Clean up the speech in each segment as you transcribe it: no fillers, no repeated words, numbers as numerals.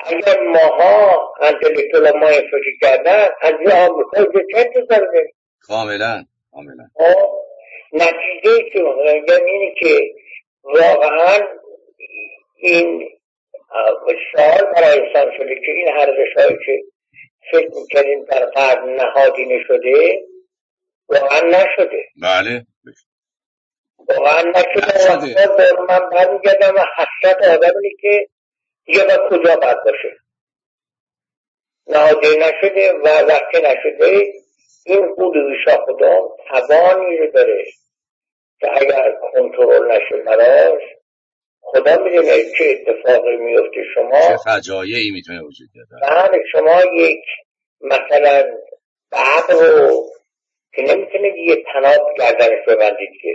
اگر ماها انتلیکتوال ما این فکر کردن از یه آمریکایی به چند دارده. کاملا نتیجه که میگم اینه که واقعا این سوال برای انسان شده که این ارزش‌هایی که فکر میکنیم در غرب نهادی نشده واقعا نشده. بله واقعا نشده. من برمیگردم و حسرت آدمی که دیگه با کجا باید باشه نهادی نشده و وقتی نشده این قول شاخدان توانی رو داره که اگر کنترل نشه براش خدا میدونه چه اتفاقی میفته. شما چه فجایعی میتونه وجود بیاره. بله شما یک مثلا ببر رو که نمیتونه یه تناب گردنش ببندید که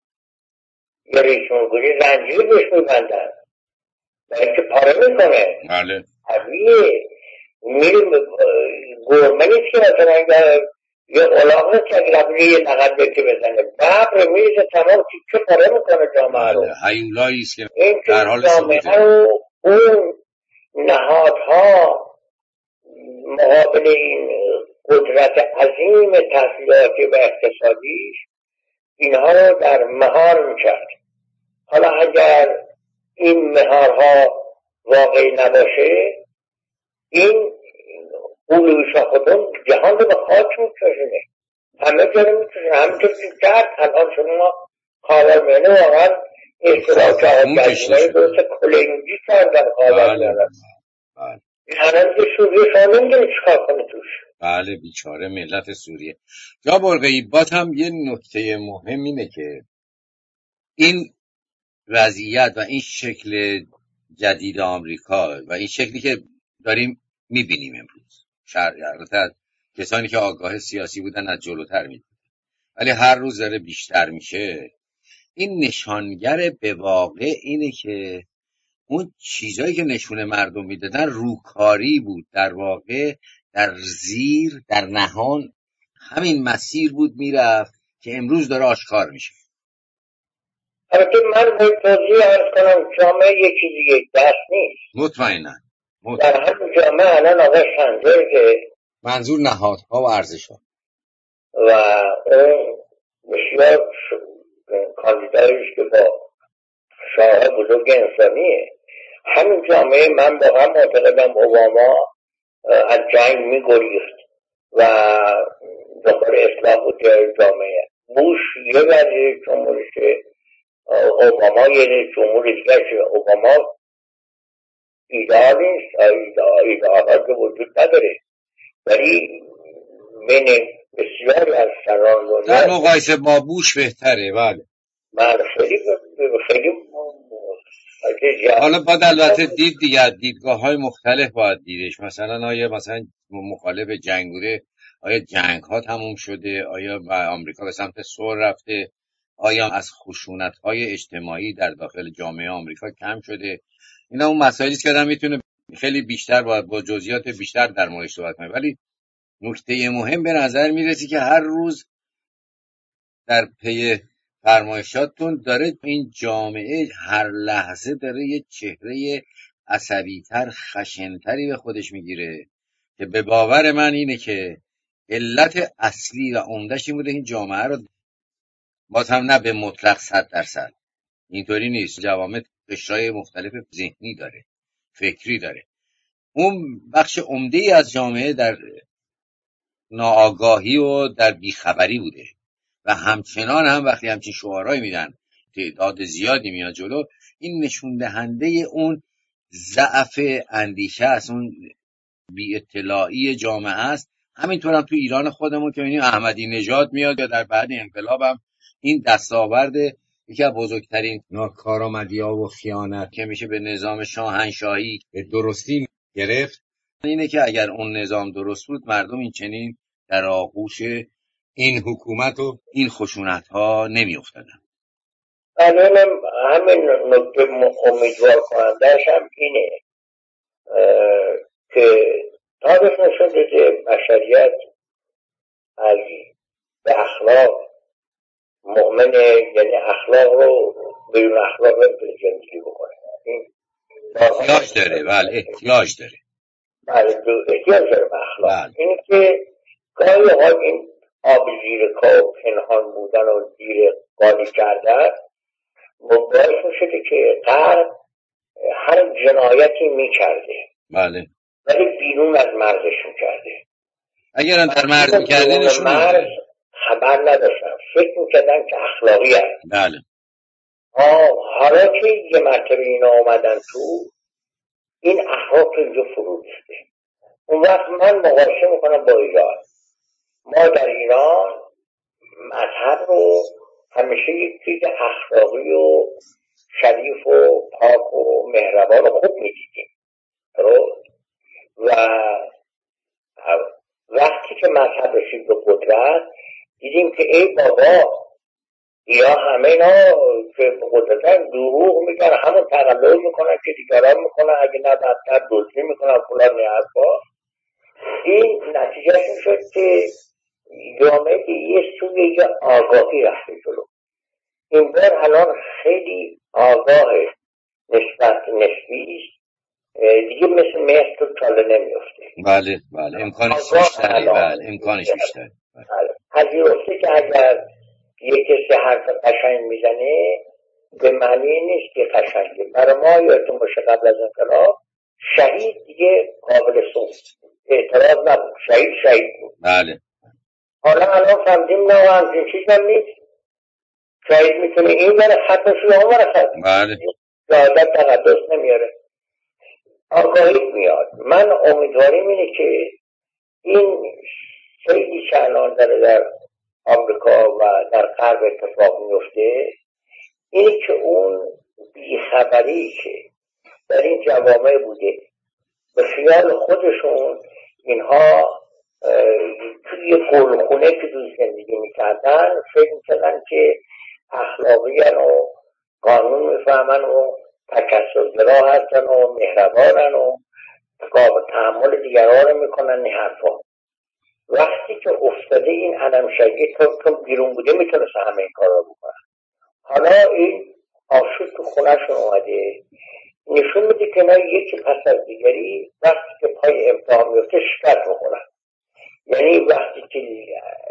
یه ریشونگوری زنجیر بهش میبندن و اینکه پاره میکنه. بله طبیعیه میریم گرمه نیست که مثلا یه الاغ نیست که قبلی یه نقد بکه بزنه ببر میریزه تمام تیکه پاره میکنه جامعه رو. هیولایی است که این در حال جامعه رو اون نهادها مقابل این قدرت عظیم تحصیلاتی و اقتصادیش اینها رو در مهار میکرد. حالا اگر این مهارها واقعی نباشه این قولوی شاخدون جهان رو به خاک میکشونه. همه جا رو میکشونه. همینطور که کرد الان شما خاورمیانه واقعا اصطلاح جهانگردونهی درست کلنگی کردن خاورمیانه. الان که سوریه شما نمیدونه چیکار کنه توش. بله بیچاره ملت سوریه. جا برقی باز هم یه نکته مهم اینه که این وضعیت و این شکل جدید آمریکا و این شکلی که داریم میبینیم امروز البته کسانی که آگاه سیاسی بودن از جلوتر میدونن ولی هر روز داره بیشتر میشه. این نشانگر به واقع اینه که اون چیزایی که نشونه مردم میدادن روکاری بود، در واقع در زیر در نهان همین مسیر بود میرفت که امروز داره آشکار میشه. البته من باید توضیح عرض کنم جامعه یکی دیگه دست نیست. مطمئنا در همین جامعه الان آقای سندر که منظور نهادها و ارزش‌ها و اون بسیار کاندیدایش که با شاهد بزرگ انسانیه. همین جامعه من واقعا معتقدم اوباما از جنگ میگریخت و دنبال اصلاح بود جامعه. بوش یه وزیر جمهوریشه، اوباما یه جمهور دیگه شه. اوباما ایدئال نیست، ایدئالات وجود نداره ولی بین بسیاری از سران دنیا در مقایسه با بوش بهتره. بله من خیلی حالا باید البته دید دیگه دیدگاه‌های مختلف باید دیدش. مثلا آیا مثلا مخالف جنگ بوده، آیا جنگ ها تموم شده، آیا آمریکا به سمت صلح رفته، آیا از خشونت‌های اجتماعی در داخل جامعه آمریکا کم شده. اینا اون مسائلی است که آدم میتونه خیلی بیشتر با جزئیات بیشتر در موردش صحبت کنه. ولی نکته مهم به نظر میرسه که هر روز در پی فرمایشاتون داره این جامعه هر لحظه داره یه چهره عصبی‌تر خشن‌تری به خودش میگیره که به باور من اینه که علت اصلی و عمده‌ش این بوده این جامعه رو باز هم نه به مطلق 100% اینطوری نیست. جوامع قشرهای مختلف ذهنی داره، فکری داره. اون بخش عمده‌ای از جامعه در ناآگاهی و در بیخبری بوده و همچنان هم وقتی همچین شعارهایی میدن تعداد زیادی میاد جلو، این نشون دهنده اون ضعف اندیشه است، اون بی اطلاعی جامعه است. همینطور هم تو ایران خودمون که می‌بینیم احمدی نژاد میاد یا در بعد انقلاب هم این دستاورد یکی از بزرگترین ناکارآمدی‌ها و خیانت که میشه به نظام شاهنشاهی به درستی گرفت اینه که اگر اون نظام درست بود مردم این چنین در آغوش این حکومت و این خشونت ها نمی افتادن. همین نکته امیدوار کنندهش هم اینه که تاریخ نشون داده بشریت از به اخلاق مؤمنه، یعنی اخلاق رو بیرون اخلاق رو زندگی بکنه. احتیاج داره. بله احتیاج داره. احتیاج داره به اخلاق. بله. اینه که گاهی ها این آب زیر کار پنهان بودن و زیر قالی کردن باعث میشده که غرب هر جنایتی میکرده بله، ولی بیرون از مرزش میکرده. اگرم در مرز میکرده نشون مرز خبر نداشتن، فکر میکردن که اخلاقی هست. بله. حالا که یه مرتبه اینا آمدن تو، این اخلاق اینجا فرو ریخته. اون وقت من مقایسه میکنم با ایران. ما در ایران مذهب رو همیشه یک چیز اخلاقی و شریف و پاک و مهربان و خوب میدیدیم و وقتی که مذهب رسید به قدرت دیدیم که ای بابا یا همه اینا که به قدرتن دروغ میگن، همون تقلل میکنن که دیگران میکنن، اگه نه بدتر دزدی میکنن فلان حرفا. این نتیجه این شد که جامعه یه سوی یه آگاهی رفته جلو. این بار الان خیلی آگاهه نسبت نسبیش، دیگه مثل مهر تو چاله نمیفته. بله بله، امکانش بیشتره. بله، امکانش بیشتره. پذیرفته که اگر یک کسی حرف قشنگ میزنه به معنی نیست که قشنگه. برای ما یادتون باشه قبل از انقلاب شهید دیگه قابل اعتراض نبود، شهید بود. بله. حالا الان فهمیدیم نه همچین چیز هم نیست. شهید میتونه این بره خطش یا اون بره خط. بله. جادت تقدس نمیاره، آگاهی میاد. من امیدواریم اینه که این خیلی که الان در آمریکا و در غرب اتفاق میفته اینه که اون بیخبری که در این جوامع بوده به خیال خودشون اینها توی گلخونه که دوست زندگی میکردن فکر میکردن که اخلاقیان و قانون میفهمن و تکثرگرا هستن و مهربانن و تحمل دیگران رو میکنن. این حرفا وقتی که افتاده این عدم شگی تو بیرون بوده میتونست همه این کار رو بکنن. حالا این آشوب تو خونهشون اومده نشون میده که نه یکی پس از دیگری وقتی که پای امتحان میفته شکست میکنن. یعنی وقتی که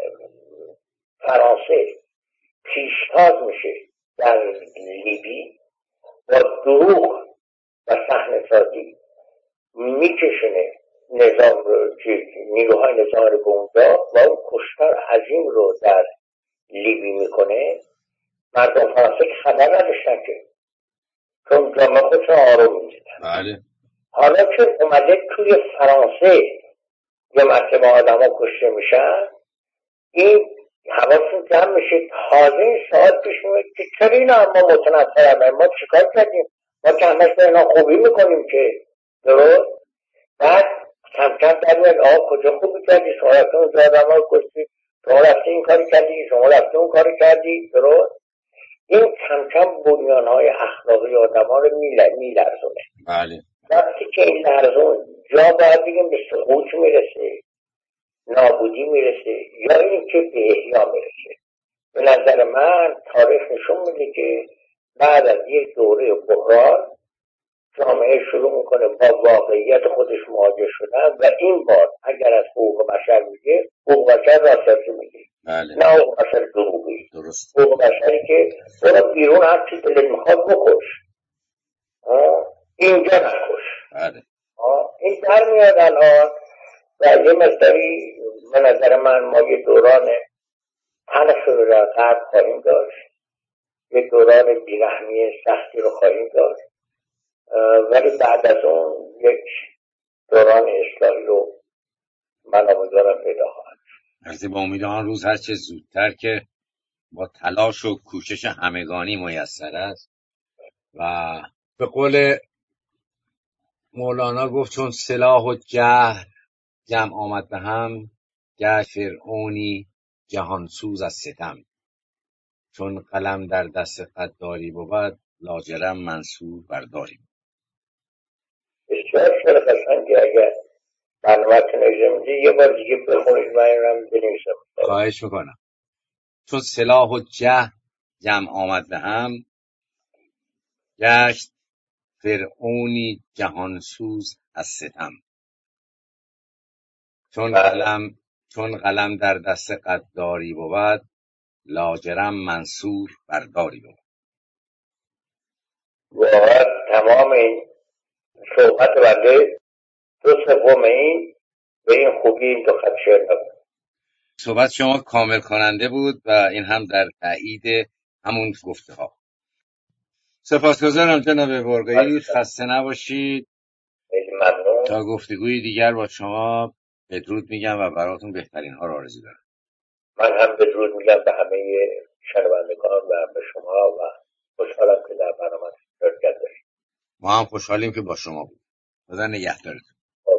فرانسه پیشتاز میشه در لیبی با دروغ و صحنه سازی میکشونه نظام رو، نیروهای نظام رو به اونجا و اون کشتار عظیم رو در لیبی میکنه، مردم فرانسه که خبر نداشتن که چون جامعه خودشون آروم میزدن. بله. حالا که اومده توی فرانسه یه مرتبه آدم ها کشته میشن، این حواسون جمع میشه. تازه این سوال پیش میاد که چرا اینا ما متنفر ما چیکار کردیم؟ ما که همش به اینا خوبی میکنیم که درست. بعد کم کم در میاد کجا خوبی کردی، شما رفته اونجا آدم ها کشتی، شما رفته این کاری کردی، شما رفته اون کاری کردی، درست. این کم کم بنیانهای اخلاقی آدم ها رو میلرزونه. بله. وقتی که این لرزون جا باید بگیم به سقوط میرسه، نابودی میرسه، یا این که به احیا میرسه. به نظر من تاریخ نشون میده که بعد از یک دوره بحران جامعه شروع میکنه با واقعیت خودش مواجه شدن و این بار اگر از حقوق بشر میگه حقوق بشر راستی میگه. بله. نه حقوق بشر دروغی. درست. حقوق بشری که برو بیرون هر چی دلت میخواد بکش، اینجا نکش. بله. این در میاد الان و یه مقداری به نظر من ما یه دوران تلخ رو در غرب خواهیم داشت، یه دوران بیرحمی سختی رو خواهیم داشت، ولی بعد از اون یک دوران اصلاحی رو من امیدوارم پیدا خواهد. البته با امید آن روز هر چه زودتر که با تلاش و کوشش همگانی میسر است. و به قول مولانا گفت چون سلاح و جهل جمع آمد به هم، گشت فرعونی جهانسوز از ستم. چون قلم در دست غداری بود، لاجرم منصور برداری. بسیار شعر قشنگی. اگر برنامه‌تون اجازه میدی یه بار دیگه بخونید من اینم بنویسم. خواهش میکنم. چون سلاح و جهل جمع آمد به هم، گشت فرعونی جهانسوز از ستم. چون قلم در دست غداری بود، لاجرم منصور برداری بود. واقعا تمام این صحبت بنده 2/3 این به این خوبی این 2 خط شعر نبود. صحبت شما کامل کننده بود و این هم در تایید همون گفته ها. سپاسگزارم جناب برقعی، خسته نباشید. ممنون. تا گفتگوی دیگر با شما بدرود میگم و براتون بهترین ها را آرزو دارم. من هم بدرود میگم به همه شنوندگان و به شما و خوشحالم که در برنامه شرکت داشتید. ما هم خوشحالیم که با شما بود. خدا نگهدارتون.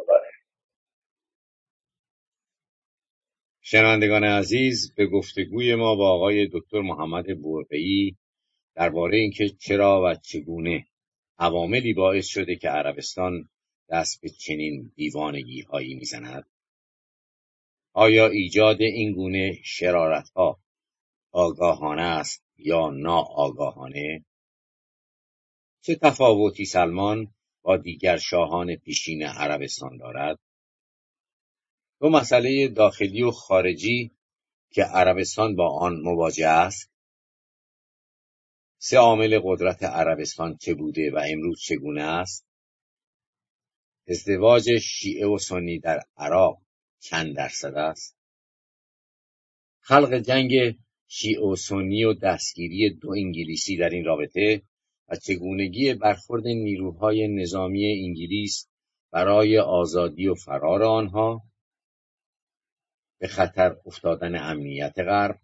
شنوندگان عزیز، به گفتگوی ما با آقای دکتر محمد برقعی درباره اینکه چرا و چگونه عواملی باعث شده که عربستان دست به چنین دیوانگی‌هایی میزند، آیا ایجاد این گونه شرارت‌ها آگاهانه است یا ناآگاهانه، چه تفاوتی سلمان با دیگر شاهان پیشین عربستان دارد، 2 مسئله داخلی و خارجی که عربستان با آن مواجه است، 3 عامل قدرت عربستان چه بوده و امروز چگونه است، ازدواج شیعه و سنی در عراق چند درصد است، خلق جنگ شیعه و سنی و دستگیری 2 انگلیسی در این رابطه و چگونگی برخورد نیروهای نظامی انگلیس برای آزادی و فرار آنها، به خطر افتادن امنیت غرب،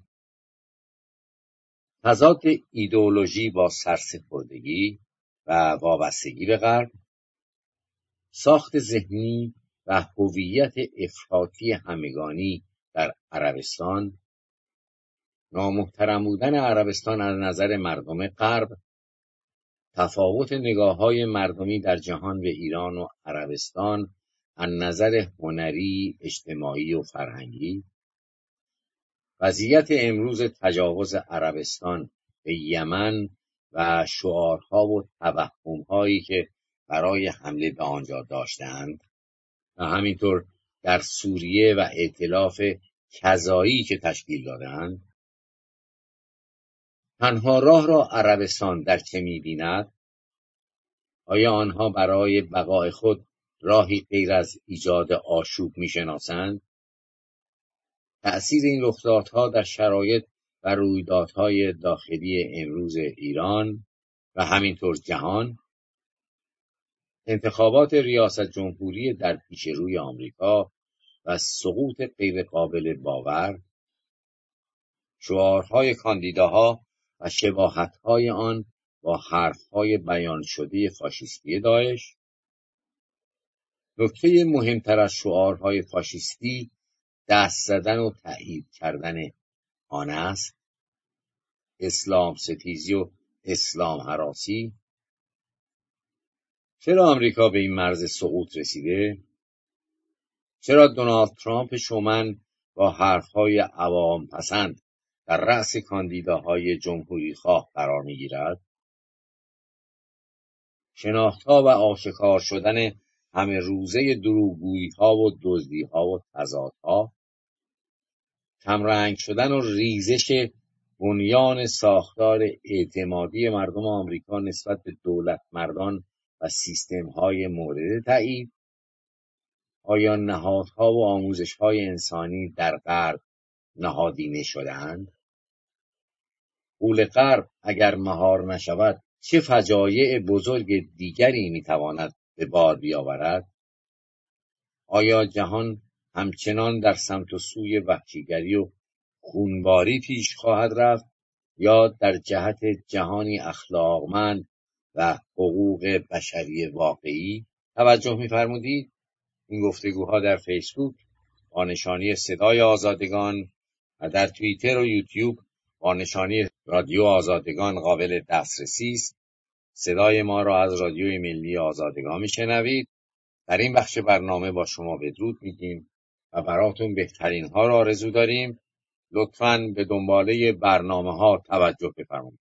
تضاد ایدئولوژی با سرسپردگی و وابستگی به غرب، ساخت ذهنی و هویت افراطی همگانی در عربستان، نامحترم بودن عربستان از نظر مردم غرب، تفاوت نگاه‌های مردمی در جهان به ایران و عربستان از نظر هنری، اجتماعی و فرهنگی، وضعیت امروز تجاوز عربستان به یمن و شعارها و توهم‌هایی که برای حمله به آنجا داشتند و همینطور در سوریه و ائتلاف کذایی که تشکیل دادند. تنها راه را عربستان در چه می‌بیند؟ آیا آنها برای بقای خود راهی غیر از ایجاد آشوب می‌شناسند؟ تأثیر این رخدادها در شرایط و رویدادهای داخلی امروز ایران و همینطور جهان، انتخابات ریاست جمهوری در پیش روی آمریکا و سقوط غیرقابل باور، شعارهای کاندیداها و شباهت‌های آن با حرفهای بیان شده فاشیستی داعش. نکته مهمتر از شعارهای فاشیستی دست زدن و تأیید کردن آن است. اسلام ستیزی و اسلام هراسی. چرا آمریکا به این مرز سقوط رسیده؟ چرا دونالد ترامپ شومن با حرفهای عوام پسند در رأس کاندیداهای جمهوری خواه قرار می‌گیرد؟ شناختها و آشکار شدن همه روزه دروغگویی‌ها و دزدی‌ها و تضادها، کمرنگ شدن و ریزش بنیان ساختار اعتمادی مردم آمریکا نسبت به دولت مردان و سیستم‌های مورد تایید. آیا نهادها و آموزش‌های انسانی در غرب نهادینه شده‌اند؟ غول غرب اگر مهار نشود چه فجایع بزرگ دیگری میتواند به بار بیاورد؟ آیا جهان همچنان در سمت و سوی وحشیگری و خونباری پیش خواهد رفت یا در جهت جهانی اخلاقمند و حقوق بشری واقعی توجه می‌فرمودید؟ این گفتگوها در فیسبوک با نشانی صدای آزادگان و در توییتر و یوتیوب با نشانی رادیو آزادگان قابل دسترسی است. صدای ما را از رادیوی ملی آزادگان میشنوید. در این بخش برنامه با شما بدرود میگیم و براتون بهترین ها را آرزو داریم. لطفاً به دنباله برنامه ها توجه بفرمایید.